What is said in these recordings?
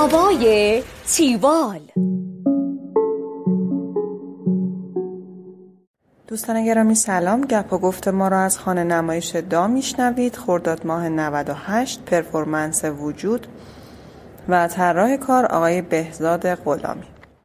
هوای تیوال. دوستان گرامی سلام. گپ و گفت ما را از خانه نمایش دا میشنوید. خرداد ماه 98. پرفورمنس وجود و طراح کار آقای بهزاد غلامی.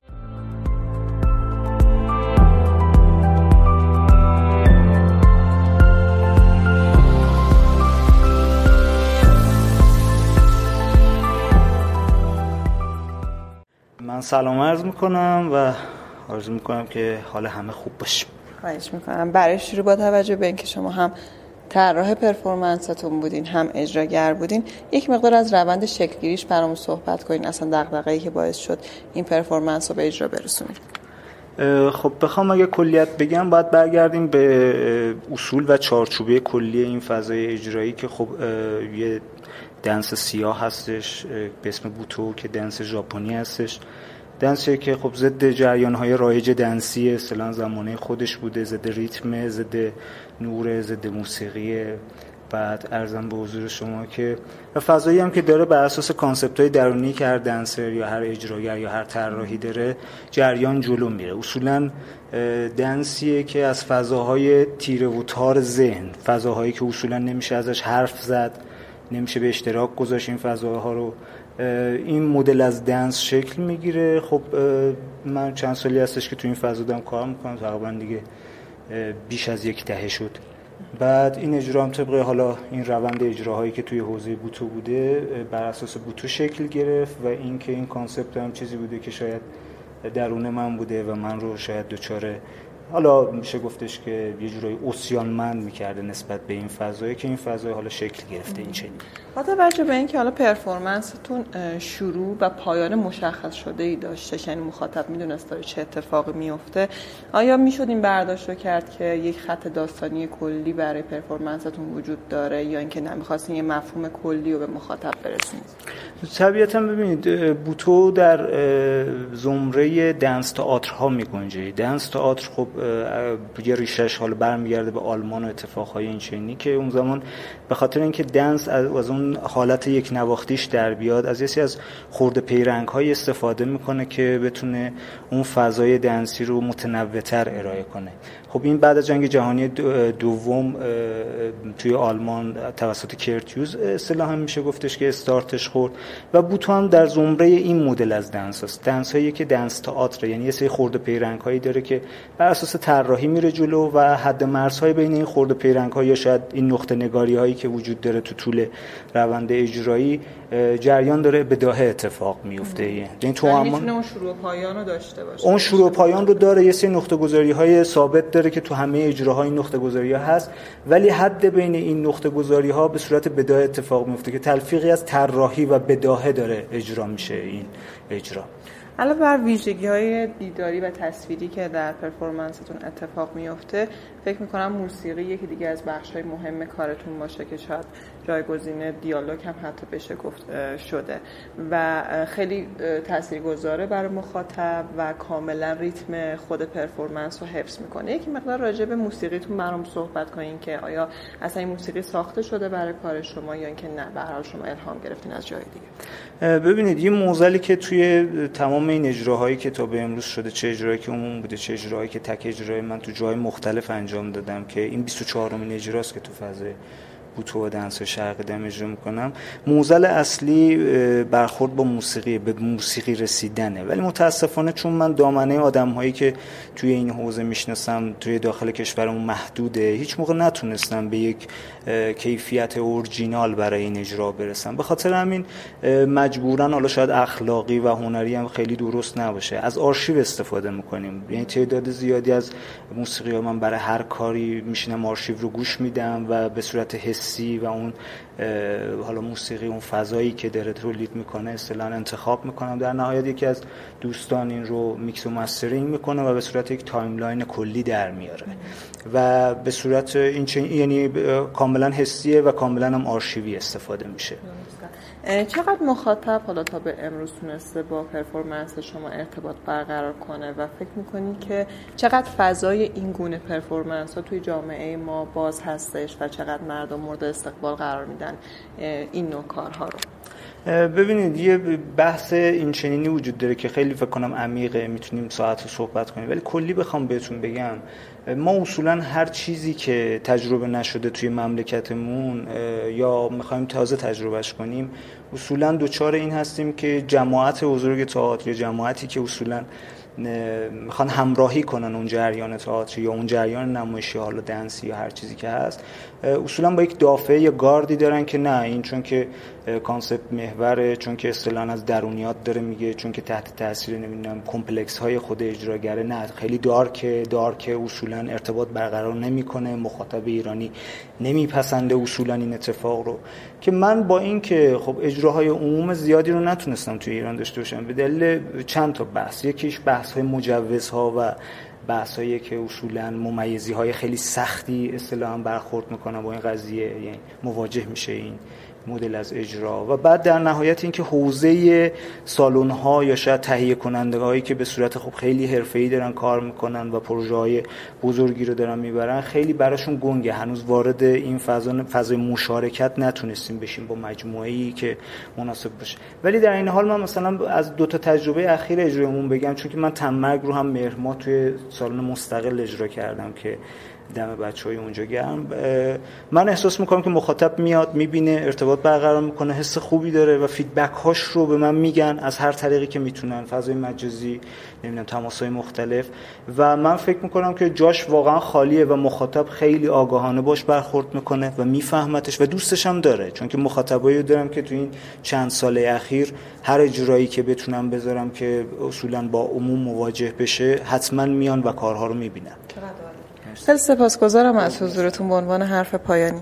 من سلام عرض میکنم و آرزو میکنم که حال همه خوب باشه. خواهش میکنم. برای شروع با توجه به اینکه شما هم طراح پرفورمنستون بودین هم اجراگر بودین، یک مقدار از روند شکلگیریش برامون صحبت کنین. اصلا دغدغه‌ای که باعث شد این پرفورمنس رو به اجرا برسونید. خب بخوام اگه کلیت بگم باید برگردیم به اصول و چارچوبه کلی این فضای اجرایی که خب یه دنس سیاه هستش به اسم بوتو که دنس ژاپنی هستش. دنسی که خب ضد جریان‌های رایج دنسی اصطلاحاً زمانه خودش بوده، ضد ریتم، ضد نور، ضد موسیقی. بعد عرضم به حضور شما که فضایی هم که داره بر اساس کانسپت‌های درونی که هر دنسر یا هر اجراگر یا هر طراحی داره جریان جلو میره. اصولاً دنسیه که از فضاهای تیره و تار ذهن، فضاهایی که اصولاً نمیشه ازش حرف زد، نمیشه به اشتراک گذاشت این فضاها رو، این مدل از دنس شکل میگیره. خب من چند سالی هستش که تو این فضا دارم کار میکنم، تقریبا دیگه بیش از یک دهه شد. بعد این اجرا هم طبق حالا این روند اجراهایی که توی حوزه بوتو بوده بر اساس بوتو شکل گرفت و این که این کانسپت هم چیزی بوده که شاید درون من بوده و من رو شاید دوچاره حالا میشه گفتش که یه جورایی عصیانمند میکرده نسبت به این فضایی که این فضای حالا شکل گرفته. این چنین با توجه به اینکه حالا پرفورمنستون شروع و پایان مشخص شده ای داشته، یعنی مخاطب میدونست داره چه اتفاقی میفته، آیا میشد این برداشت رو کرد که یک خط داستانی کلی برای پرفورمنستون وجود داره یا اینکه نمیخواستین یه مفهوم کلی رو به مخاطب برسونید؟ طبیعتاً ببینید بوتو در زمره دنس تئاترها میگنجه. دنس تئاتر خب یه ریشش حالا برمیگرده به آلمان و اتفاقهای این چنینی که اون زمان به خاطر اینکه دنس از اون حالت یک نواختیش در بیاد از یه از خرده پیرنگ‌های استفاده میکنه که بتونه اون فضای دنسی رو متنوع‌تر ارائه کنه. خب این بعد از جنگ جهانی دوم توی آلمان توسط کرتیوز اصطلاحاً میشه گفتش که استارتش خورد و بوتو هم در زمره این مدل از دنس است. دنس هایی که دنس تئاتر، یعنی یه سری خرده پیرنگ هایی داره که بر اساس طراحی میره جلو و حد مرزهای بین این خرده پیرنگ ها یا شاید این نقطه نگاری هایی که وجود داره تو طول روند اجرایی جریان داره بداهه اتفاق میفته. یعنی تو هم میتونه اون شروع و پایان رو داشته باشه. اون شروع و پایان رو داره، یه سری نقطه گذاری های ثابت داره که تو همه اجراها این نقطه گذاری ها هست، ولی حد بین این نقطه گذاری ها به صورت بداهه اتفاق میفته که تلفیقی از طراحی و بداهه داره اجرا میشه این اجرا. علاوه بر ویژگی‌های دیداری و تصویری که در پرفورمنستون اتفاق میفته، فکر می‌کنم موسیقی یکی دیگه از بخش‌های مهم کارتون باشه که شاید جایگزین دیالوگ هم حتی بشه گفت شده و خیلی تاثیرگذاره برای مخاطب و کاملا ریتم خود پرفورمنس رو حفظ می‌کنه. یک مقدار راجع به موسیقیتون برام صحبت کنین که آیا اصلا این موسیقی ساخته شده برای کار شما یا اینکه نه به هر حال شما الهام گرفتین از جای دیگه؟ ببینید یه معضلی که توی تمام این اجراهایی که تا به امروز شده، چه اجرایی که عمومی بوده چه اجراهایی که تک اجرای من تو جای مختلف انجام دادم که این 24مین اجراست که تو فضای بوتو و دنس شرقی دارم اجرا میکنم، معضل اصلی برخورد با موسیقی، به موسیقی رسیدنه. ولی متاسفانه چون من دامنه آدم‌هایی که توی این حوزه میشناسم توی داخل کشورمون محدوده، هیچ موقع نتونستم به یک کیفیت اورجینال برای این اجرا برسم. به خاطر همین مجبورن، حالا شاید اخلاقی و هنری هم خیلی درست نباشه، از آرشیو استفاده میکنیم. یعنی تعداد زیادی از موسیقی‌ها من برای هر کاری میشینم آرشیو رو گوش میدم و به صورت حسی و اون حالا موسیقی اون فضایی که داره تولید میکنه اصطلاحاً انتخاب میکنم. در نهایت یکی از دوستان این رو میکس و مسترینگ میکنه و به صورت یک تایملاین کلی در میاره و به صورت این یعنی کاملا حسیه و کاملا هم آرشیوی استفاده میشه. چقدر مخاطب حالا تا به امروز تونسته با پرفورمنس شما ارتباط برقرار کنه و فکر میکنی که چقدر فضای این گونه پرفورمنس ها توی جامعه ما باز هستش و چقدر مردم مورد استقبال قرار میدن این نوع کارها رو؟ ببینید یه بحث این چنینی وجود داره که خیلی فکر کنم عمیقه، میتونیم ساعت صحبت کنیم، ولی کلی بخوام بهتون بگم ما اصولا هر چیزی که تجربه نشده توی مملکتمون یا میخوایم تازه تجربهش کنیم اصولا دوچار این هستیم که جماعت بزرگ تئاتر یا جماعتی که اصولا میخوان همراهی کنن اون جریان تئاتر یا اون جریان نمایشی، حالا دنسی یا هر چیزی که هست، اصولا با یک دافعه یا گاردی دارن که نه این چون که کانسپت محوره، چون که اصطلاحاً از درونیات داره میگه، چون که تحت تاثیر نمیدونم کمپلکس های خود اجراگره، نه خیلی دارک اصولا ارتباط برقرار نمیکنه، مخاطب ایرانی نمیپسنده اصولا این اتفاق رو. که من با این که خب اجراهای عموم زیادی رو نتونستم توی ایران داشته باشم به دلیل چند تا بحث. یکیش بحث های مجوزها و بحثایی که اصولا ممیزی‌های خیلی سختی اصطلاحاً برخورد میکنن با این قضیه، یعنی مواجه میشه این مدل از اجرا. و بعد در نهایت این که حوزه سالن‌ها یا شاید تهیه کنندگانی که به صورت خب خیلی حرفه‌ای دارن کار میکنن و پروژه‌های بزرگی رو دارن میبرن، خیلی براشون گنگه، هنوز وارد این فضای مشارکت نتونستیم بشیم با مجموعه‌ای که مناسب باشه. ولی در این حال من مثلا از دو تا تجربه اخیر اجرایمون بگم، چون که من تمرگ رو هم مهر ماه توی سالن مستقل اجرا کردم که دم بچهای اونجا گرم، من احساس میکنم که مخاطب میاد میبینه، ارتباط برقرار میکنه، حس خوبی داره و فیدبک هاش رو به من میگن از هر طریقی که میتونن، فضای مجازی، نمیدونم تماس‌های مختلف، و من فکر میکنم که جاش واقعا خالیه و مخاطب خیلی آگاهانه باش برخورد میکنه و میفهمتش و دوستش هم داره. چون که مخاطبایی دارم که تو این چند سال اخیر هر اجرایی که بتونم بذارم که اصولا با عموم مواجه بشه حتما میان و کارها رو میبینن. خیلی سپاسگزارم از حضورتون. به عنوان حرف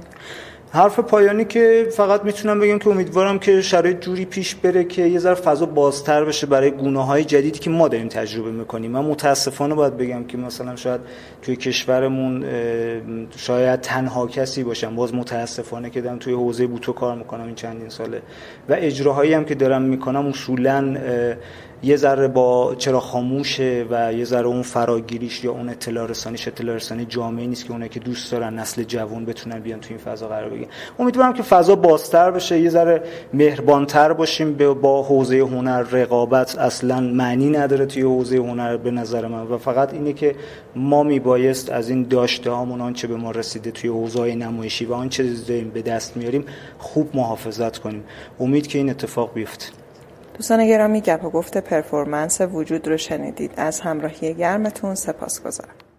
پایانی که فقط میتونم بگم که امیدوارم که شرایط جوری پیش بره که یه ذره فضا بازتر بشه برای گونه‌های جدیدی که ما داریم تجربه میکنیم. من متاسفانه باید بگم که مثلا شاید توی کشورمون شاید تنها کسی باشم، باز متاسفانه که دارم توی حوزه بوتو کار میکنم این چندین ساله و اجراهایی هم که دارم میکنم اصولاً یه ذره با چرا خاموشه و یه ذره اون فراگیریش یا اون اطلاع رسانی جامعه نیست که اونایی که دوست دارن نسل جوان بتونن بیان تو این فضا قرار بگیرن. امیدوارم که فضا بازتر بشه، یه ذره مهربانتر باشیم با حوزه هنر. رقابت اصلا معنی نداره توی حوزه هنر به نظر من و فقط اینه که ما میبایست از این داشته هامون، آنچه به ما رسیده توی حوزه نمایشی و آنچه داریم به دست میاریم خوب محافظت کنیم. امید که این اتفاق بیفته. دوستان گرامی، گپ و گفت پرفورمنس وجود رو شنیدید. از همراهی گرمتون سپاسگزارم.